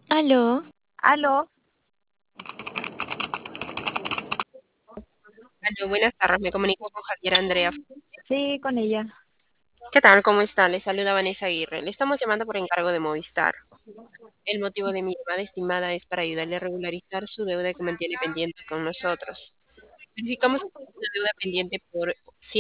Aló, Aló, Aló, buenas tardes, me comunico con Javier Andrea. sí, con ella. ¿Qué tal? ¿Cómo está? Le saluda Vanessa Aguirre. Le estamos llamando por encargo de Movistar. El motivo de mi llamada estimada es para ayudarle a regularizar su deuda que mantiene pendiente con nosotros. Verificamos que tiene una deuda pendiente por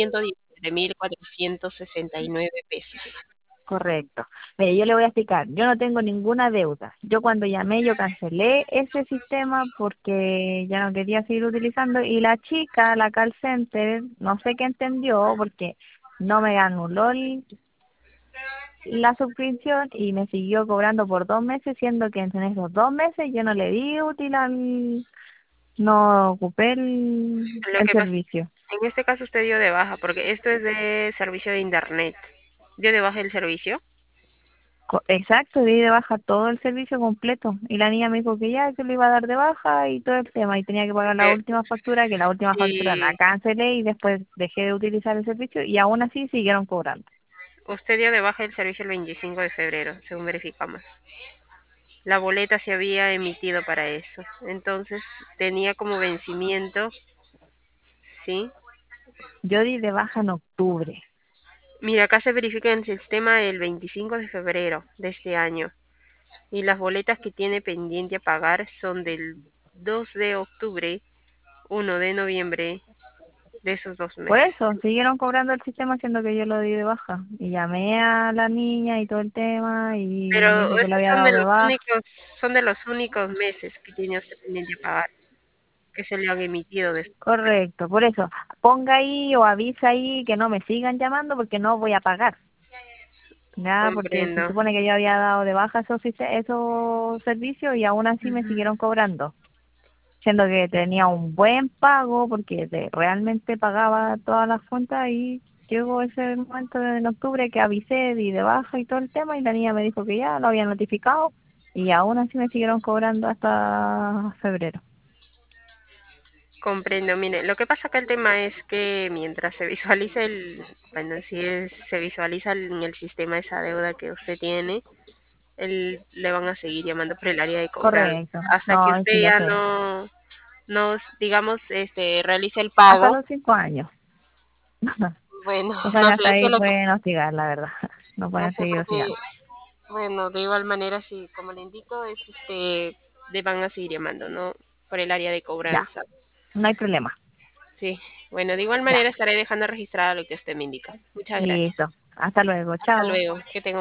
117.469 pesos. Correcto. Mire, yo le voy a explicar. Yo no tengo ninguna deuda. Yo cuando llamé, yo cancelé ese sistema porque ya no quería seguir utilizando y la chica, la call center, no sé qué entendió porque no me anuló la suscripción y me siguió cobrando por 2 meses, siendo que en esos 2 meses yo no le di útil no ocupé Lo el que pasa, servicio. en este caso usted dio de baja, porque esto es de servicio de internet. ¿Dio de baja el servicio? Exacto, di de baja todo el servicio completo. Y la niña me dijo que ya, que lo iba a dar de baja y todo el tema. Y tenía que pagar la Eh, última factura, que la última factura la y cancelé y después dejé de utilizar el servicio y aún así siguieron cobrando. usted dio de baja el servicio el 25 de febrero, según verificamos. La boleta se había emitido para eso. Entonces tenía como vencimiento, ¿sí? Yo di de baja en octubre. Mira, acá se verifica en el sistema el 25 de febrero de este año. Y las boletas que tiene pendiente a pagar son del 2 de octubre, 1 de noviembre de esos 2 meses. Por eso, siguieron cobrando el sistema siendo que yo lo di de baja. Y llamé a la niña y todo el tema y me Pero dijo que lo estos había dado de baja. son de los únicos meses que tiene usted pendiente a pagar, que se le han emitido de Correcto, por eso, ponga ahí o avisa ahí que no me sigan llamando porque no voy a pagar. Nada, porque se comprendo. supone que yo había dado de baja esos servicios y aún así me Ujú. siguieron cobrando, siendo que tenía un buen pago porque realmente pagaba todas las cuentas y llegó ese momento en octubre que avisé, di de baja y todo el tema y la niña me dijo que ya lo había notificado y aún así me siguieron cobrando hasta febrero. Comprendo, mire, lo que pasa acá el tema es que mientras se visualiza bueno, se visualiza en el sistema esa deuda que usted tiene, le van a seguir llamando por el área de cobranza, Correcto, hasta que no, sí, usted yo ya sé, digamos, realice el hasta pago. los 5 años. Bueno, O sea que no hasta sé, es que ahí pueden hostigar, la verdad, no no pueden sé, seguir porque, hostigando. bueno, de igual manera, sí, como le indico, le van a seguir llamando, ¿no? Por el área de Ya, cobranza. no hay problema. Sí, bueno, de igual Ya, manera estaré dejando registrado lo que usted me indica. Muchas gracias. listo. Hasta luego. Hasta Chao. luego. Que tenga